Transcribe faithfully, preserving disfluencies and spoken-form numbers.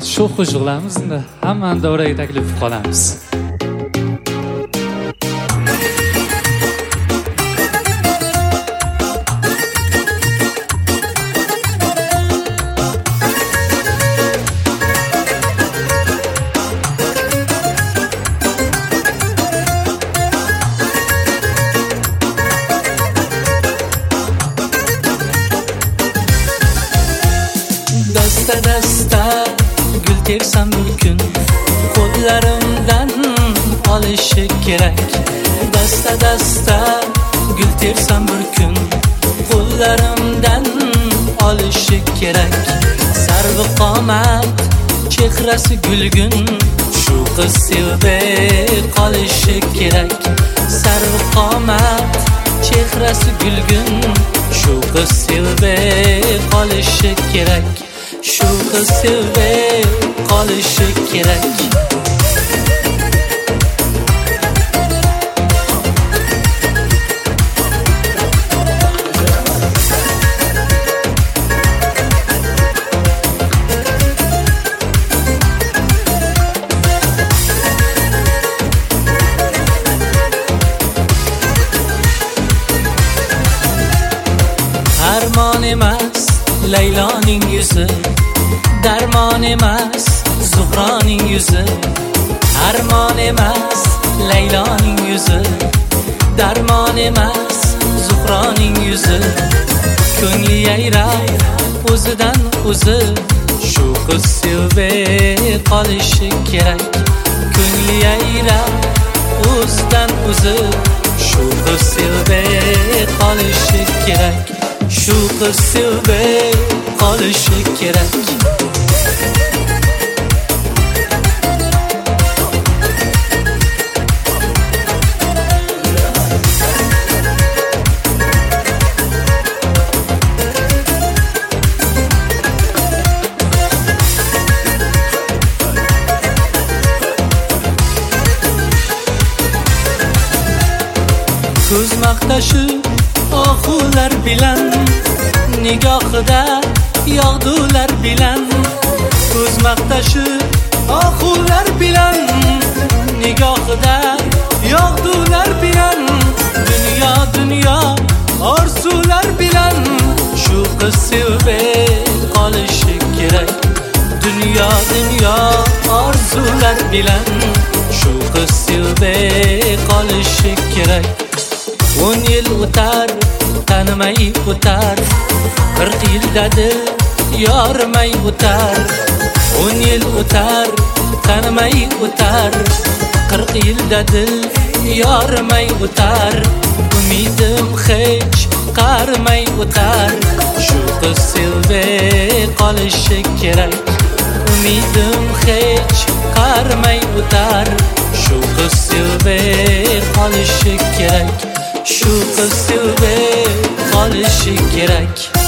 shu qo'shiqlarimiz endi hammani davraga taklif qilamiz. Dasta dasta gul tersam bir kun qo'llarimdan olishi kerak. Dasta dasta gul tersam bir kun qo'llarimdan olishi kerak. Sarvi qomat chehrasi gulgun shu qiz sevib qolishi kerak. Sarvi qomat chehrasi gulgun shu qiz sevib qolishi kerak. Shu qiz sevib qolishi kerak. Armon emas Layloning yuzi, darmon emas Zuhroning yuzi. Armon emas Layloning yuzi, darmon emas Zuhroning yuzi. Ko'ngli yayrab o'zidan o'zi shu qiz sevib qolishi kerak. Ko'ngli yayrab o'zidan o'zi shu qiz sevib qolishi kerak. Shu qiz sevib qolishi kerak. Ko'z maqtashi ohular bilan nigohida yog'dular bilan. Ko'z maqtashi ohular bilan nigohida yog'dular bilan. Dunyo dunyo orzular bilan shu qiz sevib qolishi kerak. Dunyo dunyo orzular bilan shu qiz sevib qolishi kerak. o'n yil o'tar tanimay o'tar, qirq yildadir yormay o'tar. o'n yil o'tar tanimay o'tar, qirq yildadir yormay o'tar. Umidim hech qarmay o'tar, shu qiz sevib qolishi kerak. Umidim hech qarmay o'tar, shu qiz sevib qolishi kerak. Shu qiz sevib qolishi kerak.